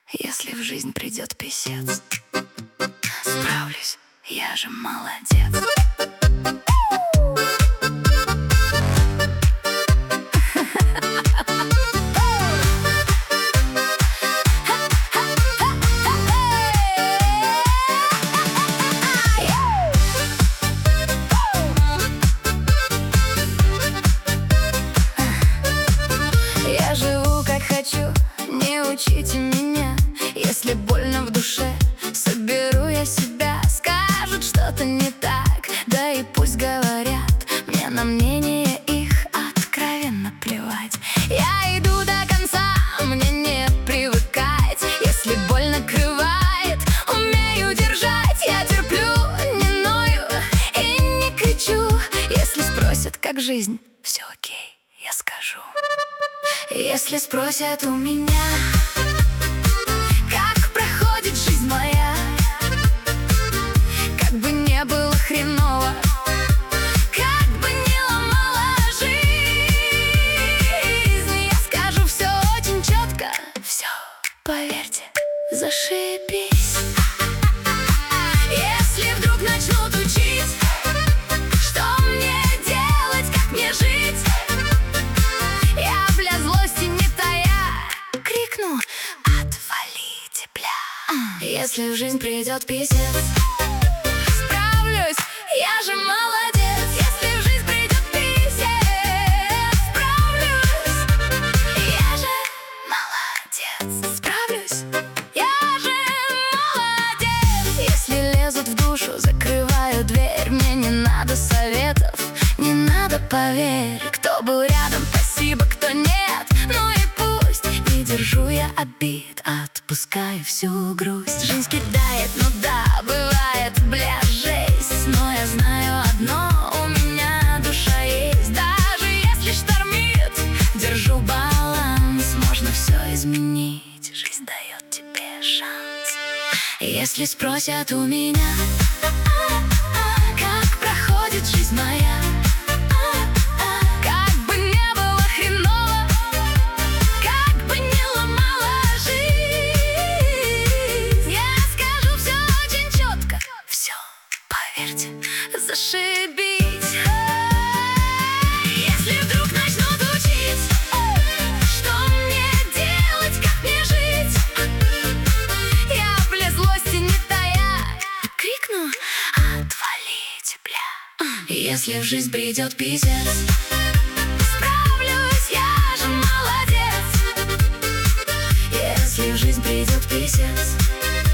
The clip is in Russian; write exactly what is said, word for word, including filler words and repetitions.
Если в жизнь придет писец, справлюсь, я же молодец. Я живу как хочу, не учите меня. Если больно в душе, соберу я себя. Скажут что-то не так, да и пусть говорят. Мне на мнение их откровенно плевать. Я иду до конца, мне не привыкать. Если боль накрывает, умею держать. Я терплю, не ною и не кричу. Если спросят, как жизнь, все окей, я скажу. Если спросят у меня, как проходит жизнь моя, как бы не было хреново, как бы не ломала жизнь, я скажу все очень четко. Все, поверьте, зашибись. Если вдруг начнут учить, что мне делать, как мне жить, отвалите, бля. Если в жизнь придет писец, справлюсь, я же молодец. Если в жизнь придет писец, справлюсь, я же молодец. Справлюсь, я же молодец. Если лезут в душу, закрываю дверь. Мне не надо советов, не надо, поверь. Кто был рядом, спасибо, кто нет, ну и пусть. Не держу я обид, отпускаю всю грусть. Жизнь кидает, ну да, бывает, бля, жесть. Но я знаю одно, у меня душа есть. Даже если штормит, держу баланс. Можно все изменить, жизнь дает тебе шанс. Если спросят у меня, как проходит жизнь моя, зашибись. Если вдруг начнут учить, что мне делать, как мне жить, я, бля, злости не тая крикну: отвалите, бля. Если в жизнь придет писец, справлюсь, я же молодец. Если в жизнь придет писец,